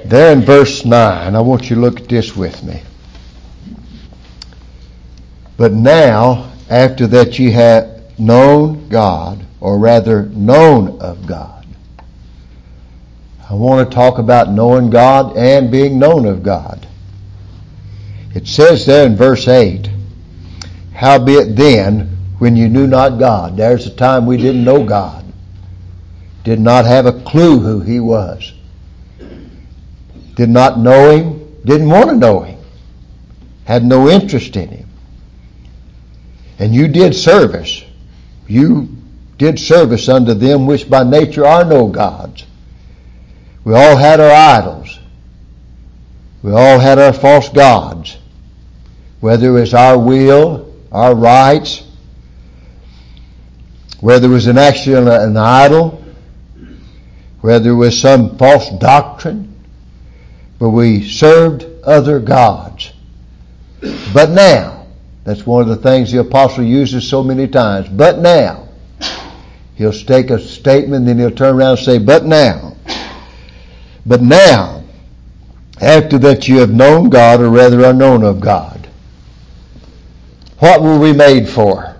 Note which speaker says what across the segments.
Speaker 1: There in verse 9, I want you to look at this with me. But now, after that ye have known God, or rather known of God. I want to talk about knowing God and being known of God. It says there in verse 8, howbeit then, when you knew not God, there's a time we didn't know God, did not have a clue who He was, did not know Him, didn't want to know Him, had no interest in Him. And you did service. You did service unto them which by nature are no gods. We all had our idols. We all had our false gods. Whether it was our will, our rights, whether it was an idol, whether it was some false doctrine, but we served other gods. But now, that's one of the things the apostle uses so many times. But now. He'll take a statement, then he'll turn around and say, but now. But now, after that you have known God, or rather are known of God. What were we made for?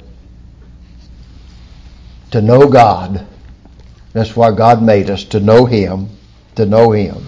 Speaker 1: To know God. That's why God made us, to know Him, to know Him.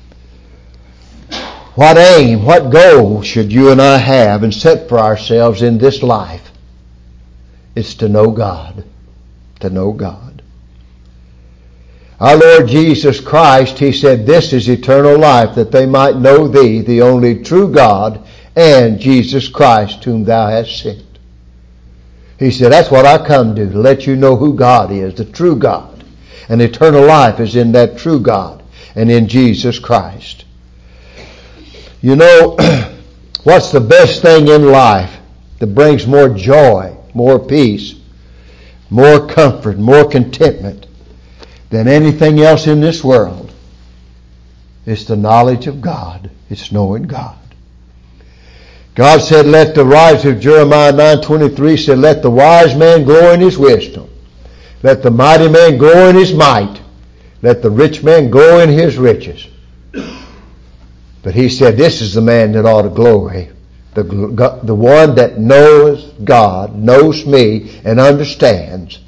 Speaker 1: What aim, what goal should you and I have and set for ourselves in this life? It's to know God. To know God. Our Lord Jesus Christ, He said, this is eternal life, that they might know Thee, the only true God, and Jesus Christ, whom Thou hast sent. He said, that's what I come to let you know who God is, the true God. And eternal life is in that true God and in Jesus Christ. You know, what's the best thing in life that brings more joy, more peace, more comfort, more contentment than anything else in this world? It's the knowledge of God. It's knowing God. God said, let the wise of Jeremiah 9:23 said, let the wise man glory in his wisdom. Let the mighty man glory in his might. Let the rich man glory in his riches. But he said, this is the man that ought to glory. The one that knows God, knows me, and understands.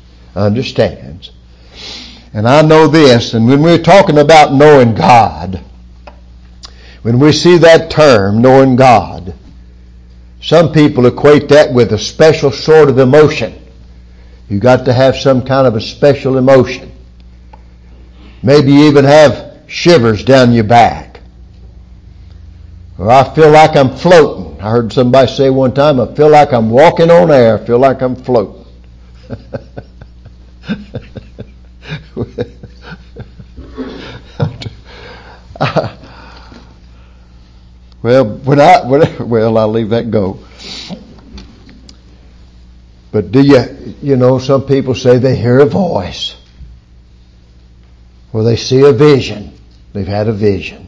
Speaker 1: And I know this, and when we're talking about knowing God, when we see that term, knowing God, some people equate that with a special sort of emotion. You got to have some kind of a special emotion. Maybe you even have shivers down your back. Or I feel like I'm floating. I heard somebody say one time, I feel like I'm walking on air. I feel like I'm floating. Well, I'll leave that go. But do you know, some people say they hear a voice. Or they see a vision. They've had a vision.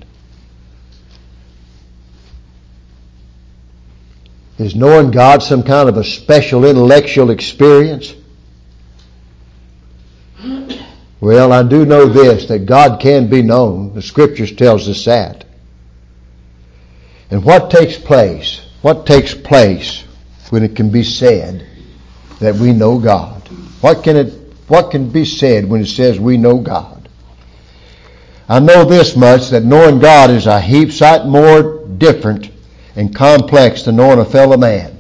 Speaker 1: Is knowing God some kind of a special intellectual experience? Well, I do know this, that God can be known. The Scriptures tells us that. And what takes place? What takes place when it can be said that we know God? What can be said when it says we know God? I know this much, that knowing God is a heap sight more different and complex than knowing a fellow man.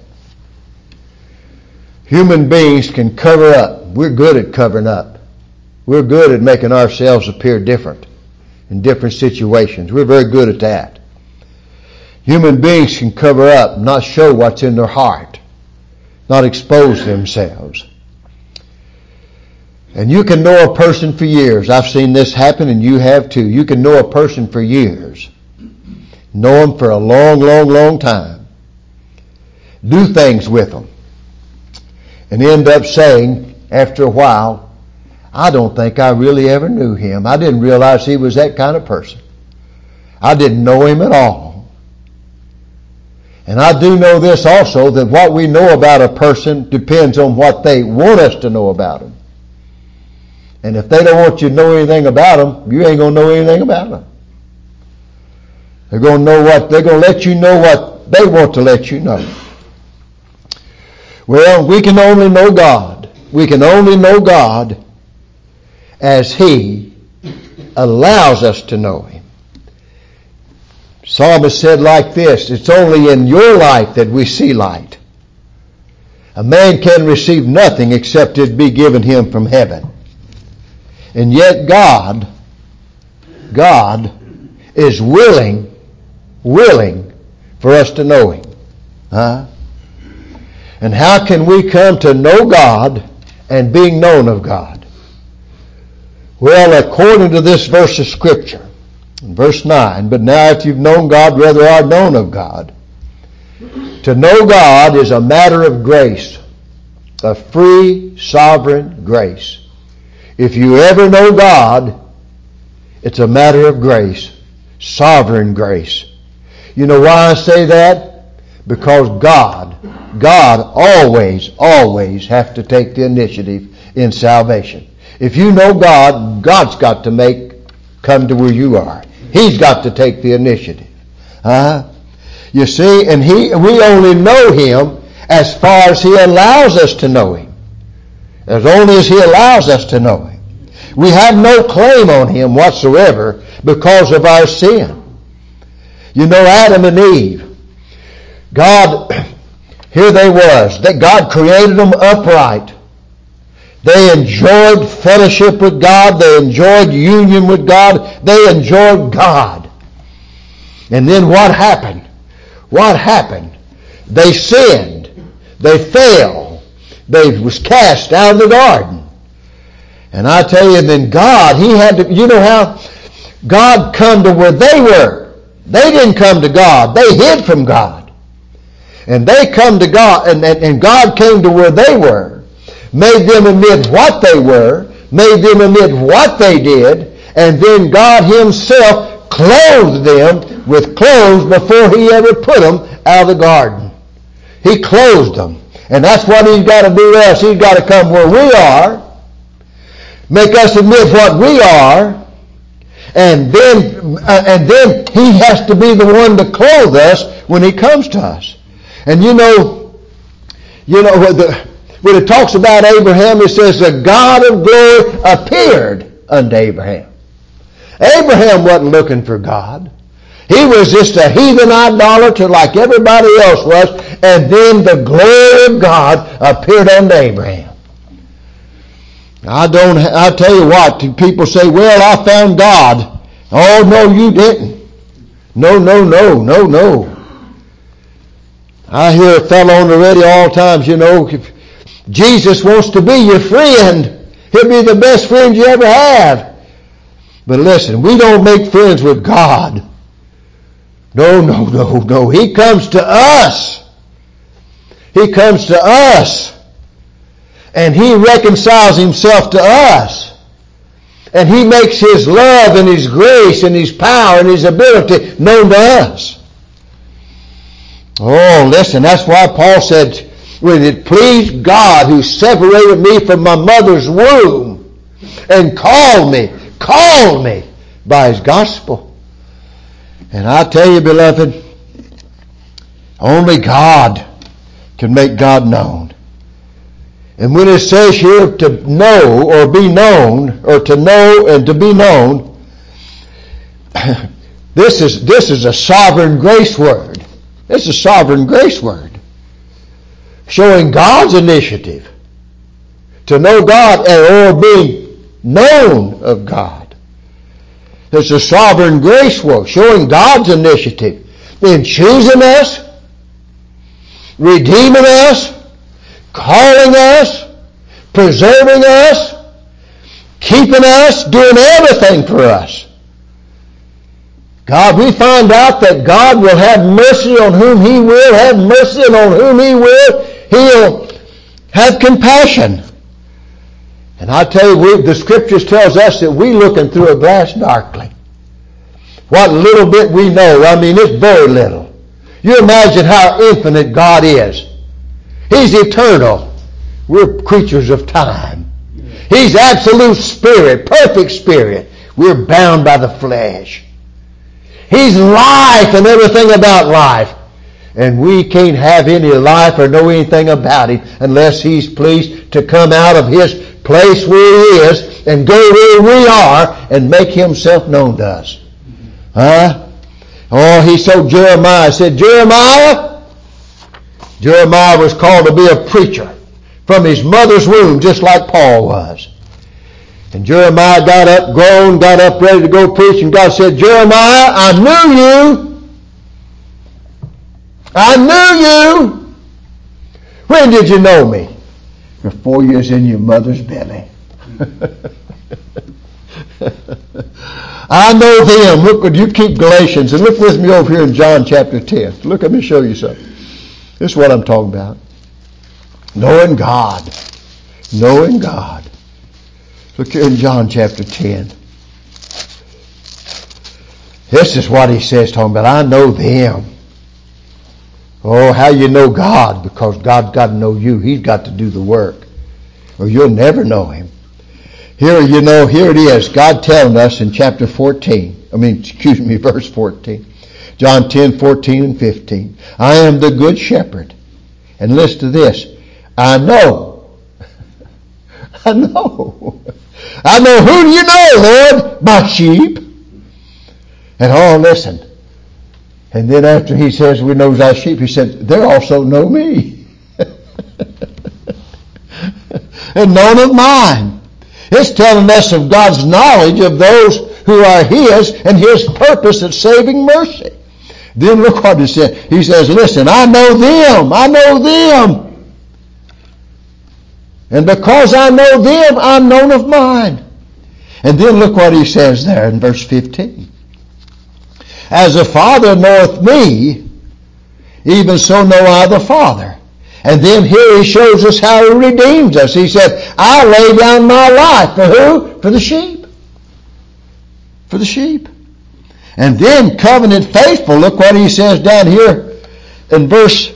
Speaker 1: Human beings can cover up. We're good at covering up. We're good at making ourselves appear different in different situations. We're very good at that. Human beings can cover up, not show what's in their heart, not expose themselves. And you can know a person for years. I've seen this happen, and you have too. You can know a person for years. Know them for a long, long, long time. Do things with them. And end up saying, after a while, I don't think I really ever knew him. I didn't realize he was that kind of person. I didn't know him at all. And I do know this also, that what we know about a person depends on what they want us to know about them. And if they don't want you to know anything about them, you ain't going to know anything about them. They're going to let you know what they want to let you know. Well, we can only know God. We can only know God as He allows us to know Him. Psalmist said like this, it's only in your light that we see light. A man can receive nothing except it be given him from heaven. And yet God is willing for us to know Him. And how can we come to know God and being known of God? Well, according to this verse of Scripture, in verse 9, but now if you've known God, rather are known of God. To know God is a matter of grace, a free, sovereign grace. If you ever know God, it's a matter of grace, sovereign grace. You know why I say that? Because God always have to take the initiative in salvation. If you know God, God's got to come to where you are. He's got to take the initiative. You see, and we only know Him as far as He allows us to know Him. As only as He allows us to know Him. We have no claim on Him whatsoever because of our sin. You know, Adam and Eve, God, here they was, that God created them upright. They enjoyed fellowship with God. They enjoyed union with God. They enjoyed God. And then what happened? What happened? They sinned. They fell. They was cast out of the garden. And I tell you, then God, He had to, you know how God come to where they were. They didn't come to God. They hid from God. And they come to God, and God came to where they were. Made them admit what they were, made them admit what they did, and then God Himself clothed them with clothes before He ever put them out of the garden. He clothed them. And that's what He's got to do to us. He's got to come where we are, make us admit what we are, and then He has to be the one to clothe us when He comes to us. And you know when it talks about Abraham, it says the God of glory appeared unto Abraham. Abraham wasn't looking for God. He was just a heathen idolater like everybody else was, and then the glory of God appeared unto Abraham. I tell you what, people say, well, I found God. Oh, no, you didn't. No. I hear a fellow on the radio all the time, if Jesus wants to be your friend, He'll be the best friend you ever have. But listen, we don't make friends with God. No. He comes to us. He comes to us. And He reconciles Himself to us. And He makes His love and His grace and His power and His ability known to us. Oh, listen, that's why Paul said, when it pleased God who separated me from my mother's womb and called me by His gospel. And I tell you, beloved, only God can make God known. And when it says here to know or be known, or to know and to be known, this is a sovereign grace word. It's a sovereign grace word. Showing God's initiative to know God or being known of God. It's a sovereign grace word. Showing God's initiative in choosing us, redeeming us, calling us, preserving us, keeping us, doing everything for us. God, we find out that God will have mercy on whom He will, have mercy on whom He will. He'll have compassion. And I tell you, the Scriptures tells us that we're looking through a glass darkly. What little bit we know, it's very little. You imagine how infinite God is. He's eternal. We're creatures of time. He's absolute spirit, perfect spirit. We're bound by the flesh. He's life and everything about life. And we can't have any life or know anything about Him unless He's pleased to come out of His place where He is and go where we are and make Himself known to us. Oh, He told Jeremiah, said, Jeremiah was called to be a preacher from his mother's womb, just like Paul was. And Jeremiah got up, grown, got up ready to go preach, and God said, Jeremiah, I knew you. I knew you. When did you know me? Before you was in your mother's belly. I know them. Look, would you keep Galatians and look with me over here in John chapter 10. Look, let me show you something. This is what I'm talking about. Knowing God. Knowing God. Look here in John chapter 10. This is what he says, talking about, I know them. Oh, how you know God? Because God's got to know you. He's got to do the work. Or you'll never know Him. Here it is. God telling us in chapter 14. Verse 14. John 10, 14 and 15. I am the good shepherd. And listen to this. I know. I know. I know. Who do you know, Lord? My sheep. And listen. And then after he says we know our sheep, he said, they also know me. And none of mine. It's telling us of God's knowledge of those who are His and His purpose at saving mercy. Then look what he said. He says, listen, I know them. I know them. And because I know them, I'm known of mine. And then look what he says there in verse 15. As the Father knoweth me, even so know I the Father. And then here he shows us how He redeems us. He said, I lay down my life. For who? For the sheep. For the sheep. And then covenant faithful, look what he says down here in verse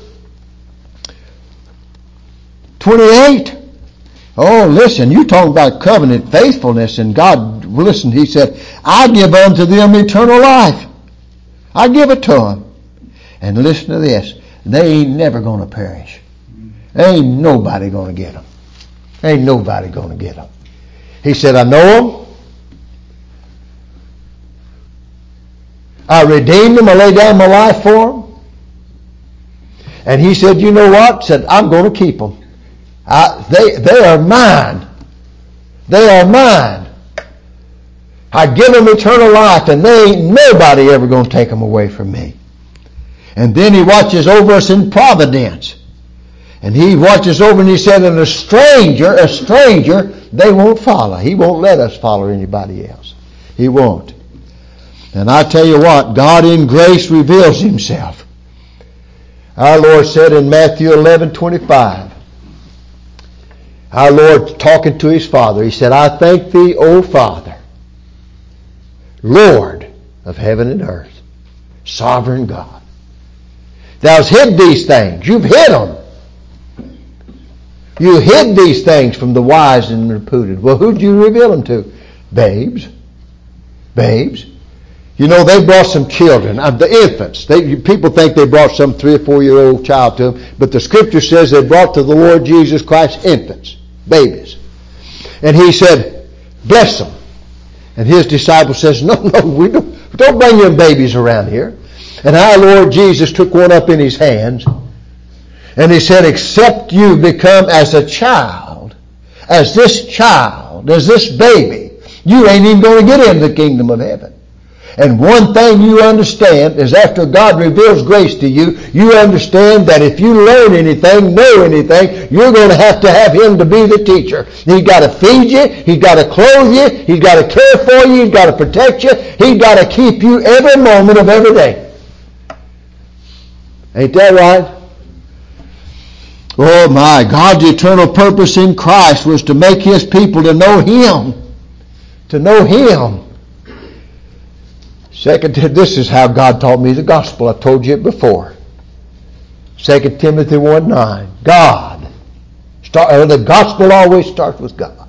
Speaker 1: 28. Oh, listen, you talk about covenant faithfulness, and God, listen, He said, I give unto them eternal life. I give it to them. And listen to this, they ain't never going to perish. Ain't nobody going to get them. Ain't nobody going to get them. He said, I know them. I redeemed them. I laid down my life for them. And He said, you know what? Said, I'm going to keep them. They are mine. They are mine. I give them eternal life, and they ain't nobody ever going to take them away from me. And then He watches over us in providence. And He watches over, and He said, and a stranger, they won't follow. He won't let us follow anybody else. He won't. And I tell you what, God in grace reveals Himself. Our Lord said in Matthew 11:25, our Lord talking to His Father, He said, I thank Thee, O Father, Lord of heaven and earth, sovereign God. Thou hast hid these things. You've hid them. You hid these things from the wise and reputed. Well, who'd you reveal them to? Babes. Babes. You know, they brought some children, the infants. People think they brought some 3 or 4 year old child to them, but the Scripture says they brought to the Lord Jesus Christ infants, babies. And He said, bless them. And His disciple says, no, we don't bring them babies around here. And our Lord Jesus took one up in His hands, and He said, except you become as a child, as this baby, you ain't even going to get into the kingdom of heaven. And one thing you understand is after God reveals grace to you, you understand that if you learn anything, know anything, you're going to have Him to be the teacher. He's got to feed you. He's got to clothe you. He's got to care for you. He's got to protect you. He's got to keep you every moment of every day. Ain't that right? Oh my, God's eternal purpose in Christ was to make His people to know Him. To know Him. This is how God taught me the gospel. I've told you it before. 2 Timothy 1:9. God. The gospel always starts with God.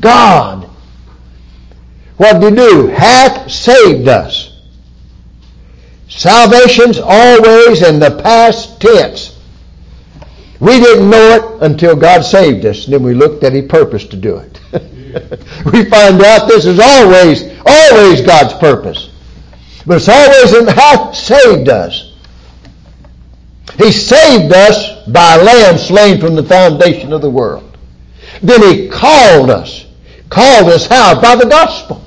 Speaker 1: God. What did He do? Hath saved us. Salvation's always in the past tense. We didn't know it until God saved us, and then we looked at His purpose to do it. We find out this is always God's purpose. But it's always in how He saved us. He saved us by a lamb slain from the foundation of the world. Then He called us. Called us how? By the gospel.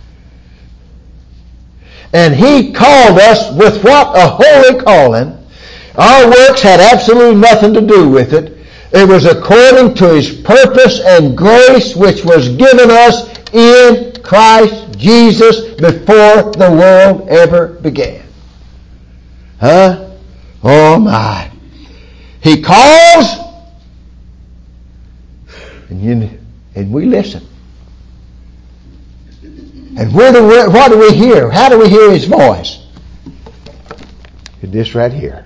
Speaker 1: And He called us with what? A holy calling. Our works had absolutely nothing to do with it. It was according to His purpose and grace which was given us in Christ Jesus before the world ever began. Huh? Oh my. He calls and we listen. And what do we hear? How do we hear His voice? This right here.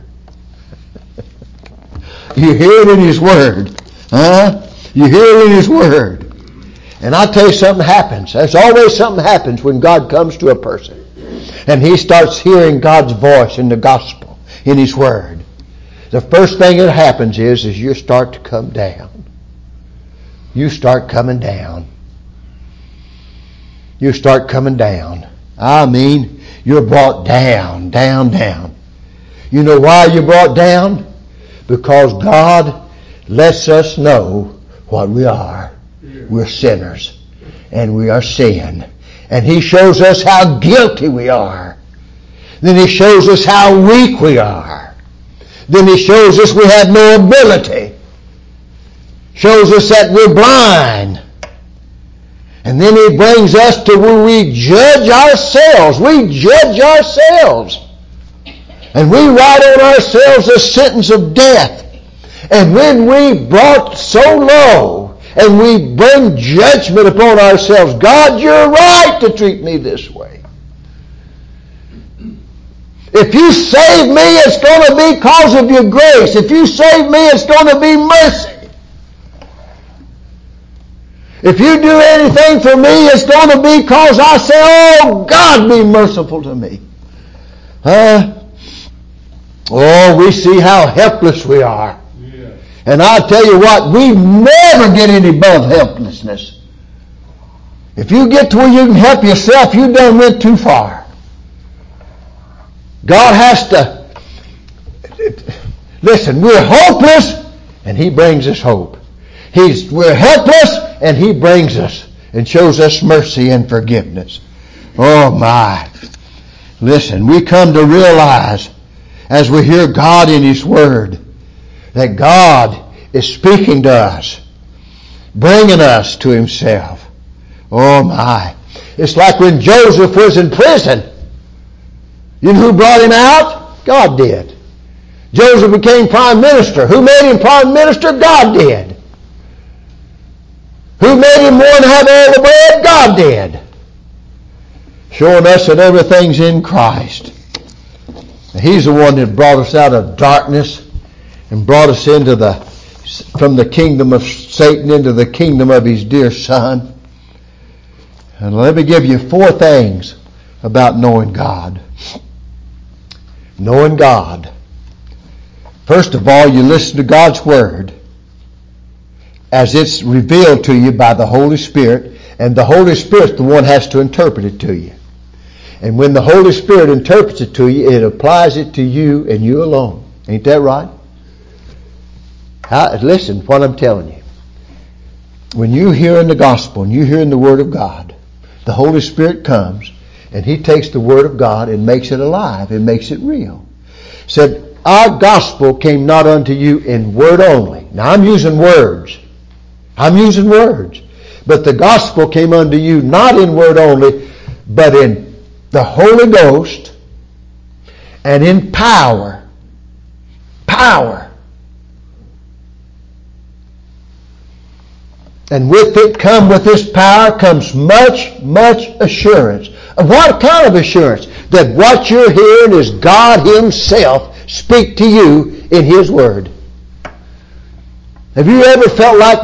Speaker 1: You hear it in His Word. Huh? You hear it in His Word. And I'll tell you, something happens. There's always something happens when God comes to a person. And he starts hearing God's voice in the gospel, in His Word. The first thing that happens is you start to come down. You start coming down. You start coming down. I mean, you're brought down, down, down. You know why you're brought down? Because God lets us know what we are. We're sinners. And we are sin. And He shows us how guilty we are. Then He shows us how weak we are. Then He shows us we have no ability. Shows us that we're blind. And then He brings us to where we judge ourselves. We judge ourselves. And we write on ourselves a sentence of death. And when we brought so low, and we bring judgment upon ourselves, God, you're right to treat me this way. If you save me, it's going to be because of your grace. If you save me, it's going to be mercy. If you do anything for me, it's going to be because I say, oh, God, be merciful to me. Oh, we see how helpless we are. Yeah. And I'll tell you what, we never get any above helplessness. If you get to where you can help yourself, you done went too far. God has to... Listen, we're hopeless, and He brings us hope. We're helpless, and He brings us and shows us mercy and forgiveness. Oh my. Listen, we come to realize as we hear God in His Word that God is speaking to us, bringing us to Himself. Oh my. It's like when Joseph was in prison. You know who brought him out? God did. Joseph became prime minister. Who made him prime minister? God did. Who made him one to have all the bread? God did. Showing us that everything's in Christ. He's the one that brought us out of darkness and brought us from the kingdom of Satan into the kingdom of His dear Son. And let me give you 4 things about knowing God. Knowing God. First of all, you listen to God's Word as it's revealed to you by the Holy Spirit, and the Holy Spirit's the one that has to interpret it to you. And when the Holy Spirit interprets it to you, it applies it to you and you alone. Ain't that right? Listen, what I'm telling you. When you hear in the gospel and you hear in the Word of God, the Holy Spirit comes and He takes the Word of God and makes it alive and makes it real. Said, our gospel came not unto you in word only. Now I'm using words. But the gospel came unto you not in word only, but in the Holy Ghost and in power. Power. And with this power comes much, much assurance. What kind of assurance? That what you're hearing is God Himself speak to you in His Word. Have you ever felt like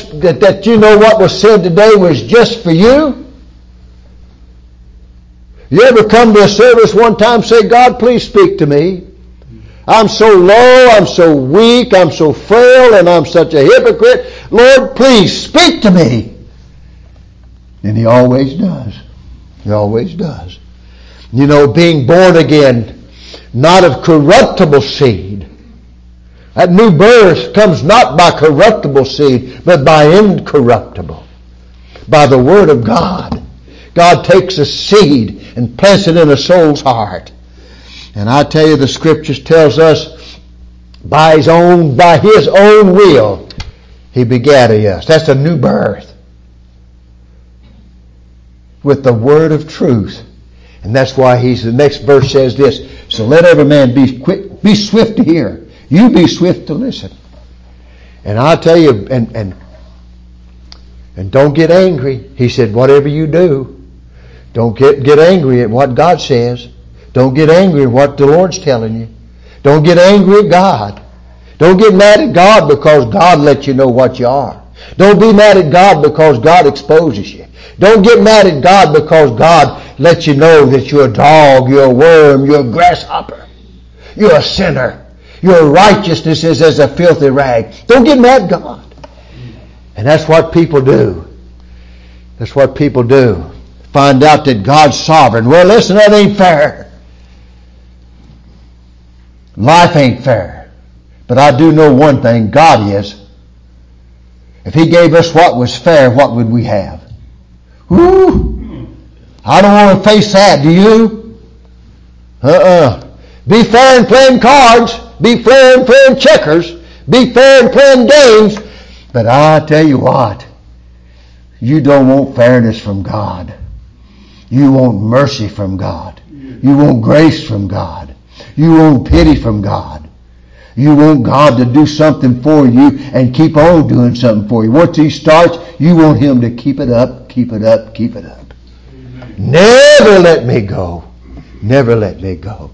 Speaker 1: that you know what was said today was just for you? You ever come to a service one time and say, God, please speak to me. I'm so low, I'm so weak, I'm so frail, and I'm such a hypocrite. Lord, please speak to me. And He always does. He always does. You know, being born again, not of corruptible seed. That new birth comes not by corruptible seed, but by incorruptible. By the Word of God. God takes a seed and plants it in a soul's heart. And I tell you, the Scriptures tells us by His own will, He begat us. That's a new birth. With the Word of truth. And that's why the next verse says this, so let every man be swift to hear. You be swift to listen. And I'll tell you, and don't get angry. He said, whatever you do, don't get angry at what God says. Don't get angry at what the Lord's telling you. Don't get angry at God. Don't get mad at God because God lets you know what you are. Don't be mad at God because God exposes you. Don't get mad at God because God lets you know that you're a dog, you're a worm, you're a grasshopper, you're a sinner. Your righteousness is as a filthy rag. Don't get mad at God. And that's what people do. That's what people do. Find out that God's sovereign. Well, listen, that ain't fair. Life ain't fair. But I do know one thing, God is. If He gave us what was fair, what would we have? Woo! I don't want to face that, do you? Be fair in playing cards. Be fair in playing checkers. Be fair in playing games. But I tell you what, you don't want fairness from God. You want mercy from God. You want grace from God. You want pity from God. You want God to do something for you and keep on doing something for you. Once He starts, you want Him to keep it up, keep it up, keep it up. Amen. Never let me go. Never let me go.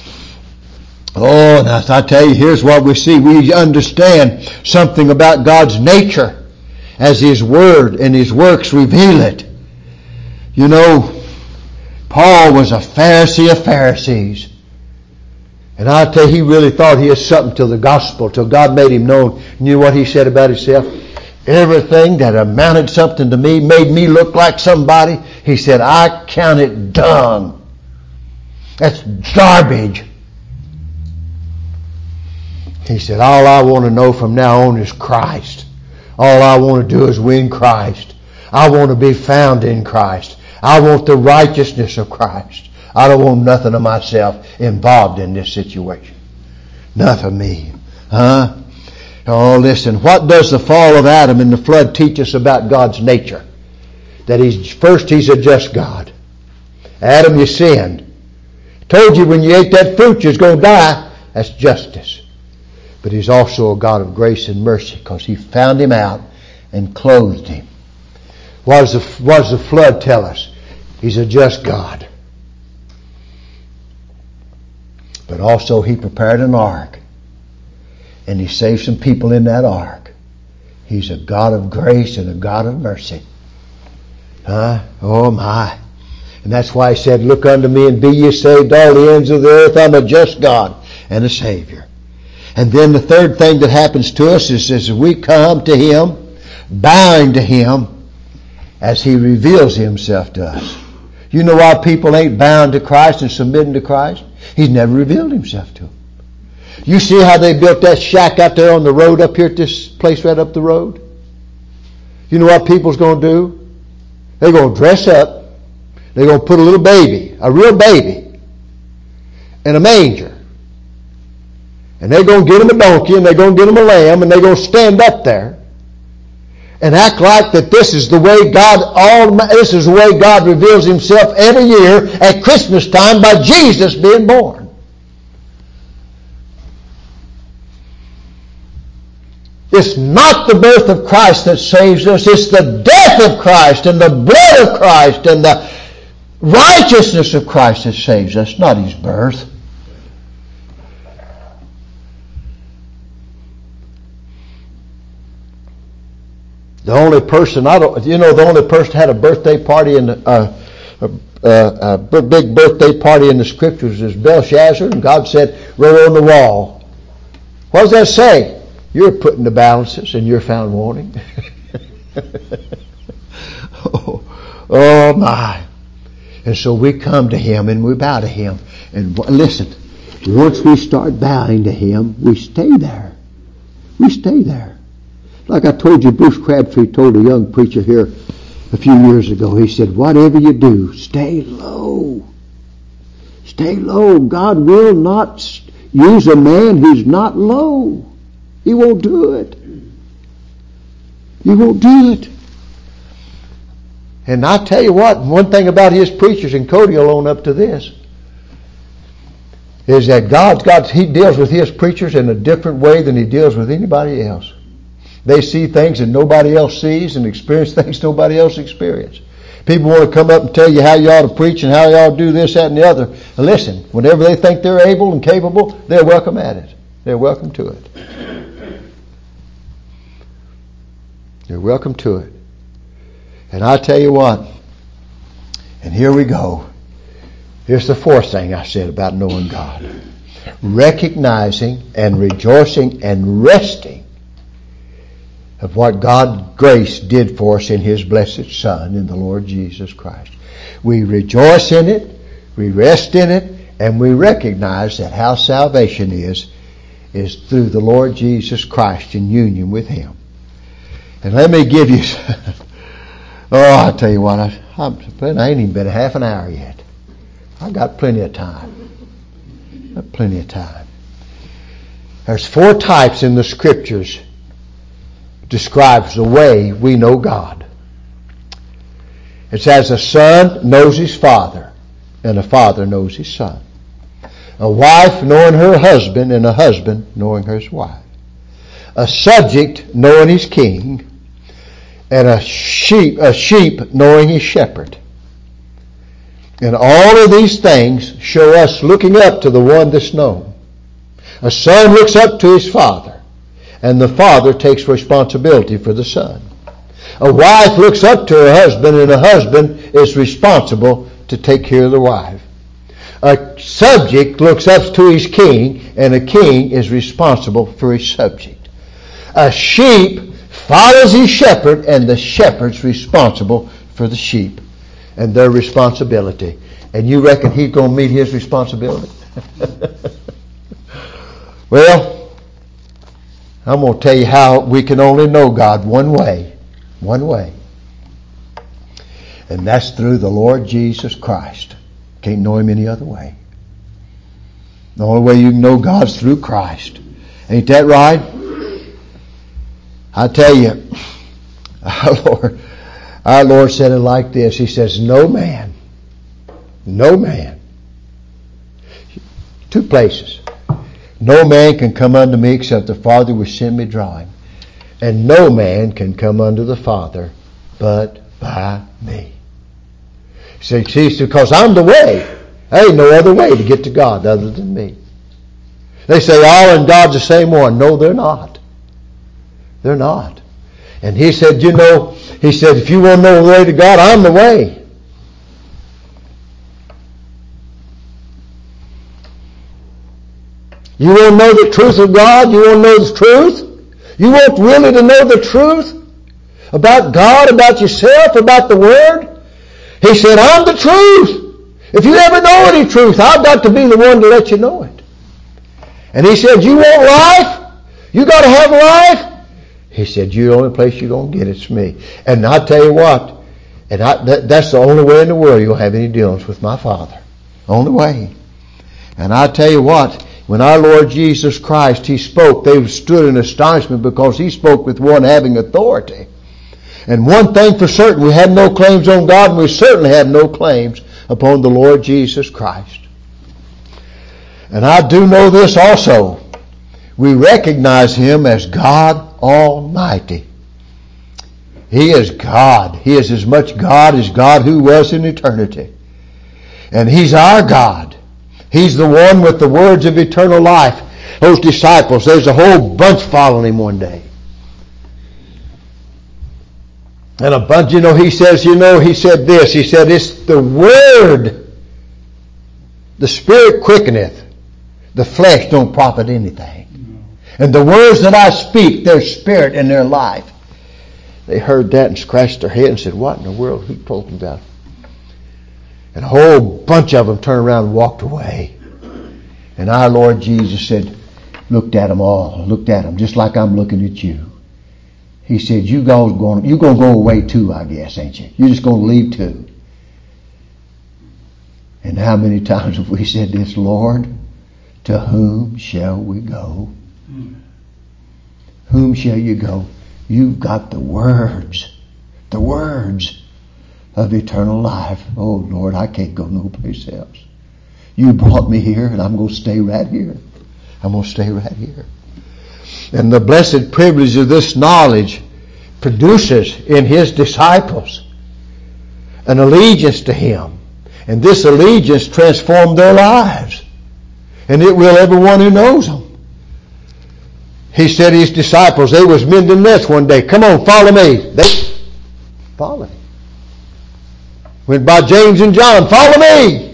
Speaker 1: Oh, now I tell you, here's what we see. We understand something about God's nature as His Word and His works reveal it. You know, Paul was a Pharisee of Pharisees. And I tell you, he really thought he had something to the gospel till God made him known. You knew what he said about himself? Everything that amounted something to me, made me look like somebody, he said, I count it dung. That's garbage. He said, all I want to know from now on is Christ. All I want to do is win Christ. I want to be found in Christ. I want the righteousness of Christ. I don't want nothing of myself involved in this situation. Nothing of me. Huh? Oh, listen. What does the fall of Adam and the flood teach us about God's nature? That He's a just God. Adam, you sinned. Told you when you ate that fruit you was going to die. That's justice. But He's also a God of grace and mercy because He found him out and clothed him. What does the flood tell us? He's a just God. But also He prepared an ark. And He saved some people in that ark. He's a God of grace and a God of mercy. Huh? Oh my. And that's why He said, look unto me and be ye saved all the ends of the earth. I'm a just God and a Savior. And then the third thing that happens to us is as we come to Him, bowing to Him as He reveals Himself to us. You know why people ain't bound to Christ and submitting to Christ? He's never revealed Himself to them. You see how they built that shack out there on the road up here at this place right up the road? You know what people's going to do? They're going to dress up. They're going to put a little baby, a real baby, in a manger. And they're going to get them a donkey and they're going to get them a lamb and they're going to stand up there and act like that this is the way God reveals Himself every year at Christmas time by Jesus being born. It's not the birth of Christ that saves us. It's the death of Christ and the blood of Christ and the righteousness of Christ that saves us, not His birth. The only person had a birthday party and big birthday party in the Scriptures is Belshazzar, and God said, "Roll on the wall." What does that say? You're putting the balances and you're found wanting. Oh my. And so we come to Him and we bow to Him. And listen, once we start bowing to Him, we stay there. We stay there. Like I told you, Bruce Crabtree told a young preacher here a few years ago. He said, whatever you do, stay low. Stay low. God will not use a man who's not low. He won't do it. He won't do it. And I tell you what, one thing about his preachers, and Cody will own up to this, is that He deals with His preachers in a different way than He deals with anybody else. They see things that nobody else sees and experience things nobody else experiences. People want to come up and tell you how you ought to preach and how you ought to do this, that, and the other. And listen, whenever they think they're able and capable, they're welcome at it. They're welcome to it. They're welcome to it. And I tell you what, and here we go. Here's the fourth thing I said about knowing God. Recognizing and rejoicing and resting of what God's grace did for us in His blessed Son, in the Lord Jesus Christ. We rejoice in it, we rest in it, and we recognize that how salvation is through the Lord Jesus Christ in union with Him. And let me give you... I tell you what, I ain't even been a half an hour yet. I got plenty of time. Plenty of time. There's 4 types in the Scriptures describes the way we know God. It's as a son knows his father, and a father knows his son. A wife knowing her husband, and a husband knowing his wife. A subject knowing his king, and a sheep knowing his shepherd. And all of these things show us looking up to the one that's known. A son looks up to his father, and the father takes responsibility for the son. A wife looks up to her husband, and a husband is responsible to take care of the wife. A subject looks up to his king, and a king is responsible for his subject. A sheep follows his shepherd, and the shepherd's responsible for the sheep and their responsibility. And you reckon he's going to meet his responsibility? Well, I'm going to tell you how we can only know God one way. One way. And that's through the Lord Jesus Christ. Can't know Him any other way. The only way you can know God's through Christ. Ain't that right? I tell you, our Lord said it like this. He says, no man. 2 places. No man can come unto me except the Father which sent me draw him. And no man can come unto the Father but by me. See, because I'm the way. There ain't no other way to get to God other than me. They say all and God's the same one. No, they're not. They're not. And He said, if you want to know the way to God, I'm the way. You want to know the truth of God? You want to know the truth? You want really to know the truth about God, about yourself, about the Word? He said, I'm the truth. If you ever know any truth, I've got to be the one to let you know it. And He said, you want life? You got to have life? He said, the only place you're going to get it's me. And I tell you what, that's the only way in the world you'll have any dealings with my Father. Only way. And I tell you what, when our Lord Jesus Christ, He spoke, they stood in astonishment because He spoke with one having authority. And one thing for certain, we have no claims on God, and we certainly have no claims upon the Lord Jesus Christ. And I do know this also. We recognize Him as God Almighty. He is God. He is as much God as God who was in eternity. And He's our God. He's the one with the words of eternal life. Those disciples, there's a whole bunch following Him one day. And a bunch, he said this. He said, it's the Word. The Spirit quickeneth. The flesh don't profit anything. And the words that I speak, their spirit and their life. They heard that and scratched their head and said, what in the world are he talking about? And a whole bunch of them turned around and walked away. And our Lord Jesus said, looked at them, just like I'm looking at you. He said, you're going to go away too, I guess, ain't you? You're just going to leave too. And how many times have we said this, Lord, to whom shall we go? Whom shall you go? You've got the words of eternal life. Oh, Lord, I can't go no place else. You brought me here, and I'm going to stay right here. And the blessed privilege of this knowledge produces in His disciples an allegiance to Him. And this allegiance transformed their lives. And it will everyone who knows Him. He said His disciples, they was mending nets one day. Come on, follow me. They followed Him. Went by James and John, follow me.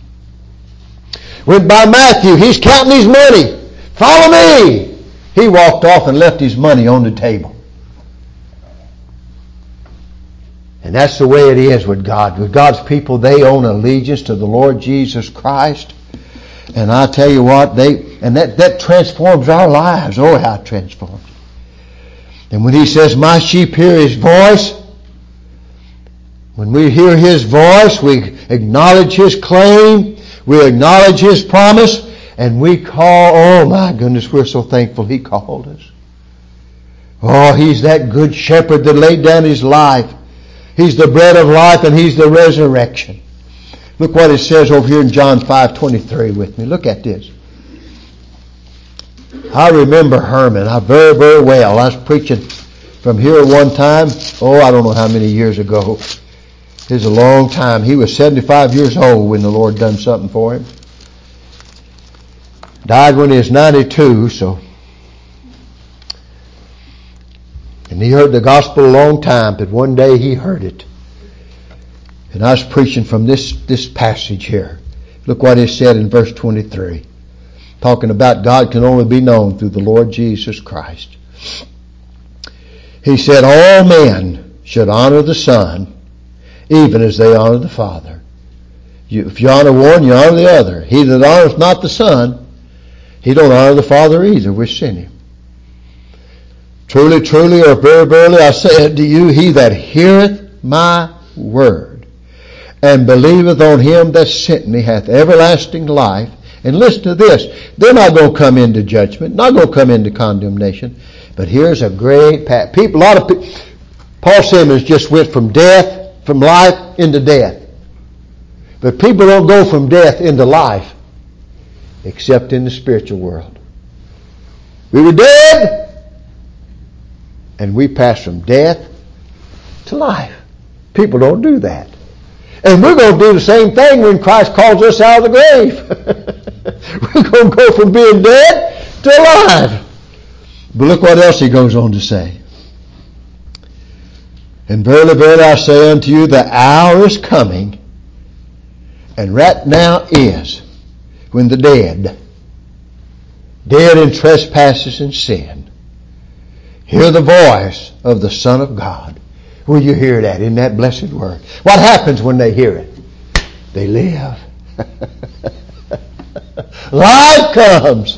Speaker 1: Went by Matthew, he's counting his money. Follow me. He walked off and left his money on the table. And that's the way it is with God. With God's people, they own allegiance to the Lord Jesus Christ. And I tell you what, that transforms our lives. Oh, how it transforms. And when He says, my sheep hear His voice, when we hear His voice, we acknowledge His claim, we acknowledge His promise, and we call, oh my goodness, we're so thankful He called us. Oh, He's that good shepherd that laid down His life. He's the bread of life and He's the resurrection. Look what it says over here in John 5:23 with me. Look at this. I remember Herman. Very, very well. I was preaching from here one time. Oh, I don't know how many years ago. It was a long time. He was 75 years old when the Lord done something for him. Died when he was 92, so. And he heard the gospel a long time, but one day he heard it. And I was preaching from this passage here. Look what it said in verse 23. Talking about God can only be known through the Lord Jesus Christ. He said, all men should honor the Son, even as they honor the Father. If you honor one, you honor the other. He that honors not the Son, he don't honor the Father either which sent him. Truly, truly, or very verily, I say unto you, he that heareth my word, and believeth on Him that sent me hath everlasting life. And listen to this. They're not going to come into judgment, not going to come into condemnation. But here's a great path. A lot of people, Paul Simmons just went from life into death. But people don't go from death into life except in the spiritual world. We were dead, and we passed from death to life. People don't do that. And we're going to do the same thing when Christ calls us out of the grave. We're going to go from being dead to alive. But look what else he goes on to say. And verily, verily, I say unto you, the hour is coming, and right now is, when the dead in trespasses and sin, hear the voice of the Son of God. Will you hear that in that blessed word? What happens when they hear it? They live. Life comes.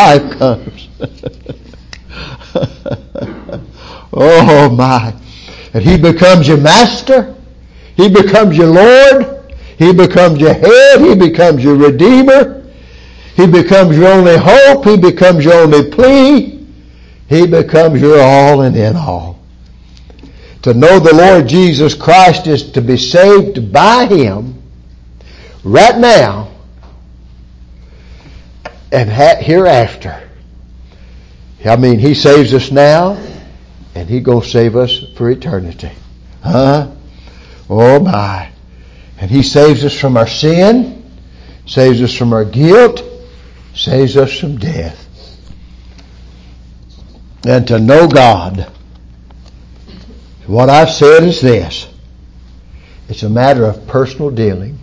Speaker 1: Oh my. And He becomes your master. He becomes your Lord. He becomes your head. He becomes your Redeemer. He becomes your only hope. He becomes your only plea. He becomes your all and in all. To know the Lord Jesus Christ is to be saved by Him right now and hereafter. I mean, He saves us now and He going to save us for eternity. Huh? Oh my. And He saves us from our sin, saves us from our guilt, saves us from death. And to know God What I've said is this. It's a matter of personal dealing.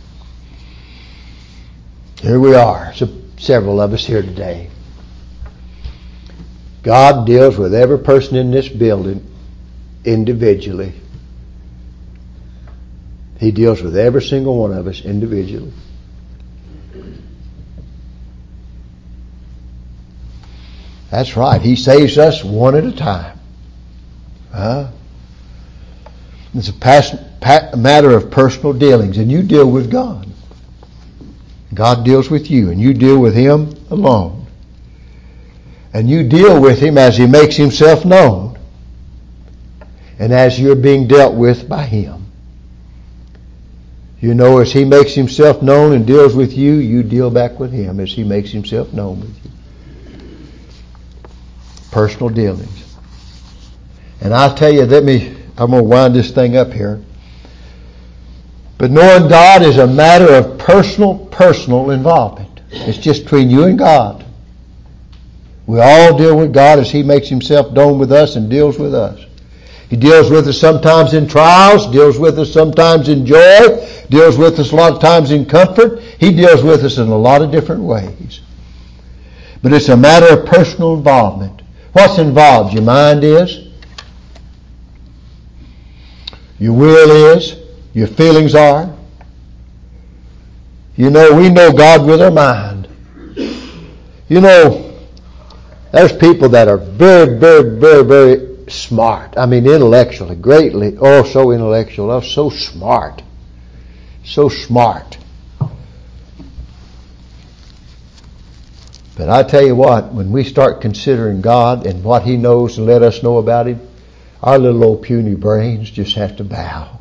Speaker 1: Here we are, several of us here today. God deals with every person in this building individually. He deals with every single one of us individually. That's right. He saves us one at a time. It's a matter of personal dealings, and you deal with God. God deals with you, and you deal with Him alone. And you deal with Him as He makes Himself known, and as you're being dealt with by Him. You know, as He makes Himself known and deals with you, you deal back with Him as He makes Himself known with you. Personal dealings. And I'll tell you, I'm going to wind this thing up here. But knowing God is a matter of personal involvement. It's just between you and God. We all deal with God as He makes Himself known with us and deals with us. He deals with us sometimes in trials, deals with us sometimes in joy, deals with us a lot of times in comfort. He deals with us in a lot of different ways. But it's a matter of personal involvement. What's involved? Your mind is. Your will is. Your feelings are. You know, we know God with our mind. You know, there's people that are very, very, very, very smart. I mean, intellectually, greatly. Oh, so intellectual. Oh, so smart. So smart. But I tell you what, when we start considering God and what He knows and let us know about Him, our little old puny brains just have to bow.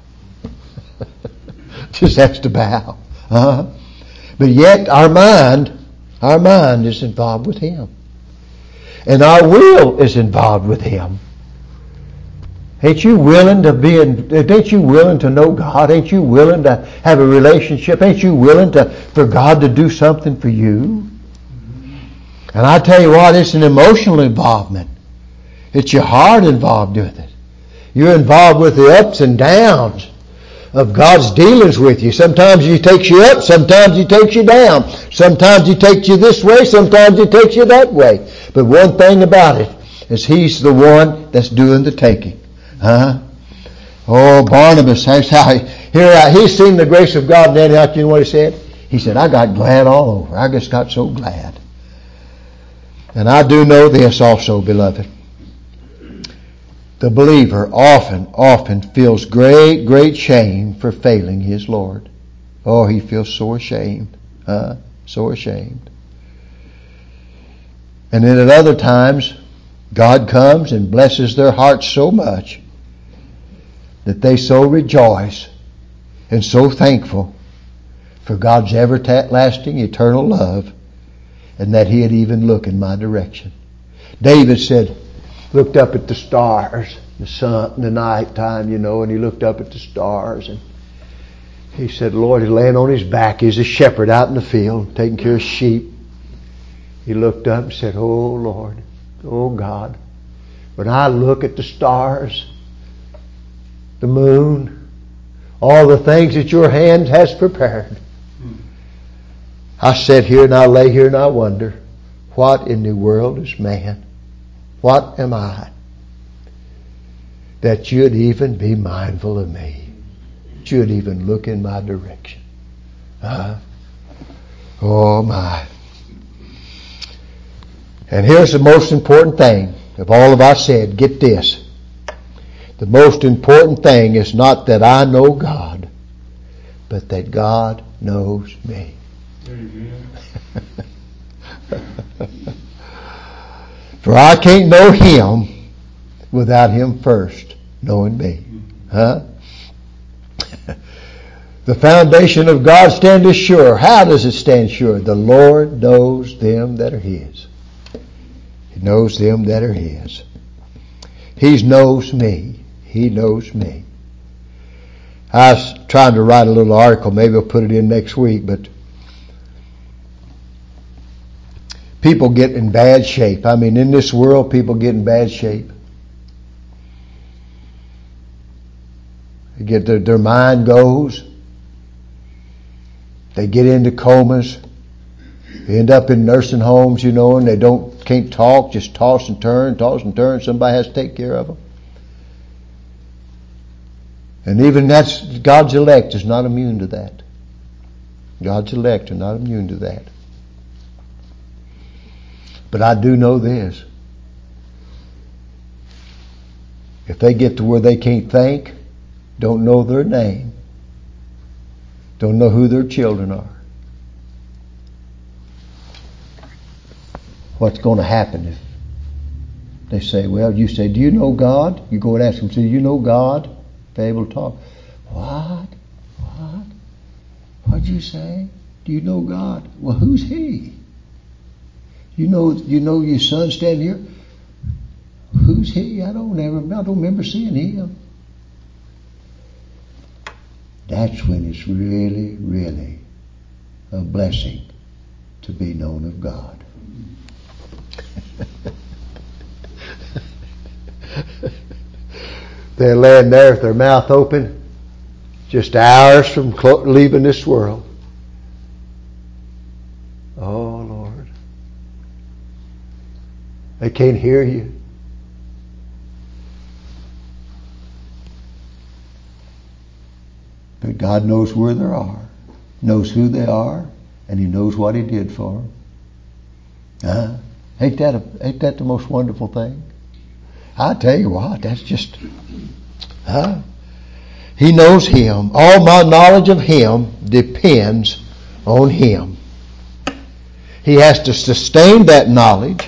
Speaker 1: Just has to bow. But yet our mind is involved with Him. And our will is involved with Him. Ain't you willing to know God? Ain't you willing to have a relationship? Ain't you willing for God to do something for you? And I tell you what, it's an emotional involvement. It's your heart involved with it. You're involved with the ups and downs of God's dealings with you. Sometimes He takes you up, sometimes He takes you down. Sometimes He takes you this way, sometimes He takes you that way. But one thing about it is He's the one that's doing the taking. Oh, Barnabas, he's seen the grace of God, and then you know what he said? He said, I got glad all over. I just got so glad. And I do know this also, beloved. The believer often feels great, great shame for failing his Lord. Oh, he feels so ashamed. So ashamed. And then at other times, God comes and blesses their hearts so much that they so rejoice and so thankful for God's everlasting, eternal love, and that He'd even look in my direction. David said, looked up at the stars, the sun, in the night time, and he looked up at the stars, and he said, Lord, he's laying on his back. He's a shepherd out in the field, taking care of sheep. He looked up and said, oh, Lord, oh, God, when I look at the stars, the moon, all the things that your hand has prepared, I sit here and I lay here and I wonder, what in the world is man? What am I? That you'd even be mindful of me. That you'd even look in my direction. Oh my. And here's the most important thing of all of I said. Get this. The most important thing is not that I know God, but that God knows me. Amen. For I can't know Him without Him first knowing me. The foundation of God standeth sure. How does it stand sure? The Lord knows them that are His. He knows them that are His. He knows me. He knows me. I was trying to write a little article. Maybe I'll put it in next week, but people get in bad shape. I mean, in this world, people get in bad shape. They get their mind goes. They get into comas. They end up in nursing homes, and they can't talk, just toss and turn. Somebody has to take care of them. And even God's elect is not immune to that. God's elect are not immune to that. But I do know this. If they get to where they can't think, don't know their name, don't know who their children are, what's going to happen if they say, well, you say, do you know God? You go and ask them, do you know God? They're able to talk. What? What'd you say? Do you know God? Well, who's He? You know your son standing here? Who's He? I don't remember seeing Him. That's when it's really, really a blessing to be known of God. They're laying there with their mouth open, just hours from leaving this world. Oh, Lord. They can't hear you. But God knows where they are, knows who they are, and He knows what He did for them. Ain't that the most wonderful thing? I tell you what, that's just... He knows Him. All my knowledge of Him depends on Him. He has to sustain that knowledge.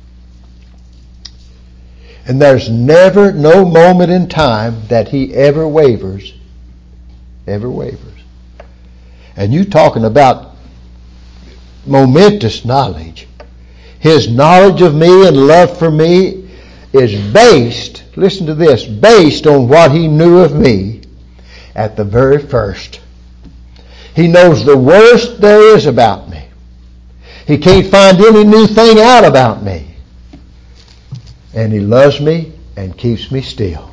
Speaker 1: And there's never, no moment in time that He ever wavers. Ever wavers. And you talking about momentous knowledge. His knowledge of me and love for me is based, listen to this, based on what He knew of me at the very first. He knows the worst there is about me. He can't find any new thing out about me. And He loves me and keeps me still.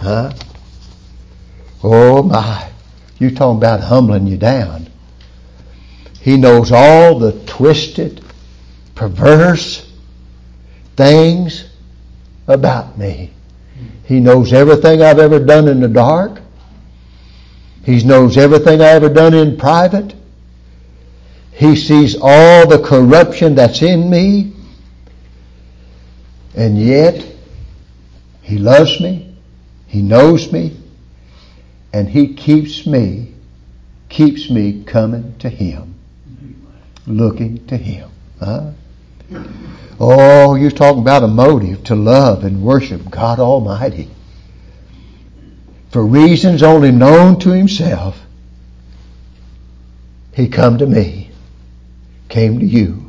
Speaker 1: Oh my. You talking about humbling you down. He knows all the twisted, perverse things about me. He knows everything I've ever done in the dark. He knows everything I've ever done in private. He sees all the corruption that's in me. And yet, He loves me. He knows me. And He keeps me coming to Him. Looking to Him. Oh, you're talking about a motive to love and worship God Almighty. For reasons only known to Himself, He come to me. Came to you.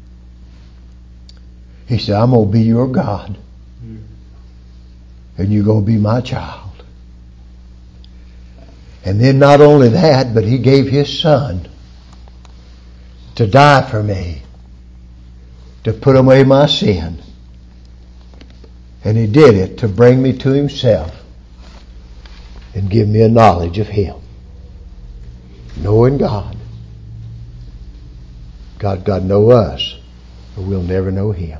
Speaker 1: He said, I'm going to be your God. And you're going to be my child. And then not only that, but He gave His Son to die for me, to put away my sin. And He did it to bring me to Himself and give me a knowledge of Him. Knowing God. God know us, but we'll never know Him.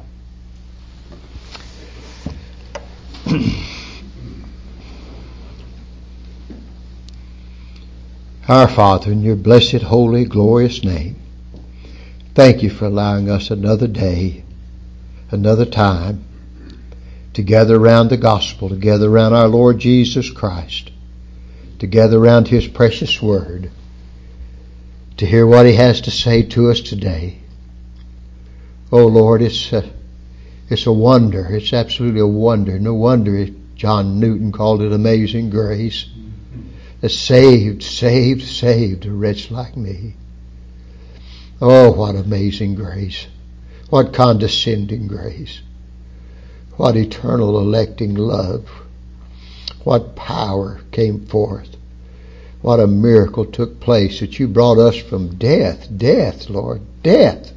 Speaker 1: Our Father, in your blessed, holy, glorious name, thank you for allowing us another day, another time, to gather around the gospel, to gather around our Lord Jesus Christ, to gather around His precious word, to hear what He has to say to us today. Oh Lord, it's a wonder. It's absolutely a wonder. No wonder John Newton called it amazing grace. That saved a wretch like me. Oh, what amazing grace. What condescending grace. What eternal electing love. What power came forth. What a miracle took place that you brought us from death, Lord, death,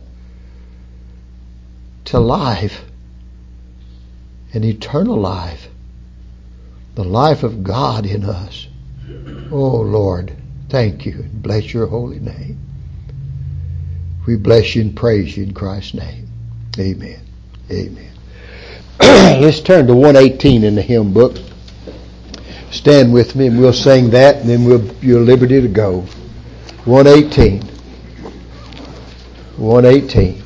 Speaker 1: to life, an eternal life, the life of God in us. Oh, Lord, thank you and bless your holy name. We bless you and praise you in Christ's name. Amen. Amen. Let's turn to 118 in the hymn book. Stand with me and we'll sing that, and then you're at liberty to go. 118. 118.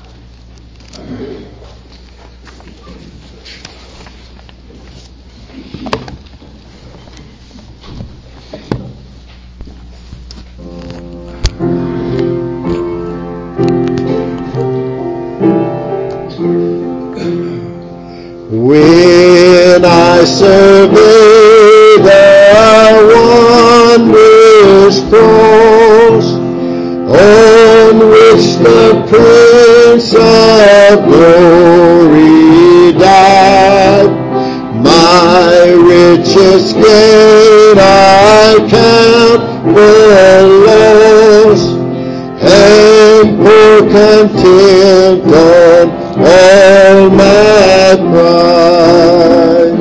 Speaker 1: When I survey the wondrous cross on which the Prince of Glory died, my richest gain I count for loss, and pour contempt on all my pride.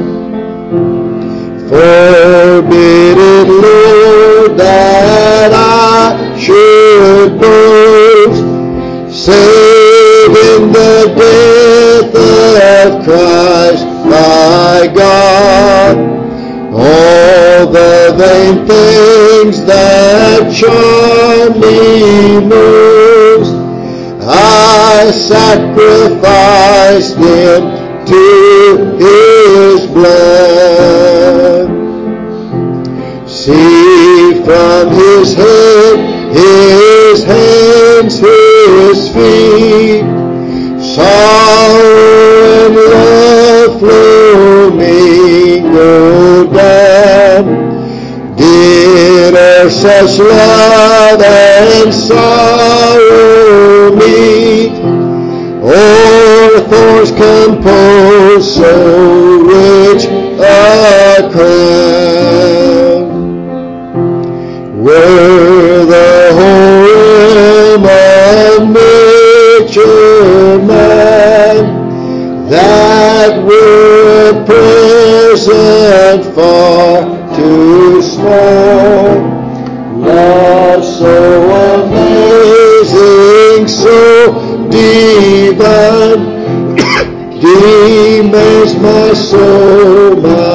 Speaker 1: Forbid it, Lord, that I should boast, save in the death of Christ my God. All the vain things that charm me most, I sacrifice them to His blood. See from His head, His hands, His feet, sorrow and love flow mingled down. Did such love and sorrow meet, or thorns compose so rich a crown? Were the whole realm of nature mine, that were a present far too small. Love so amazing, so divine, demands my soul, my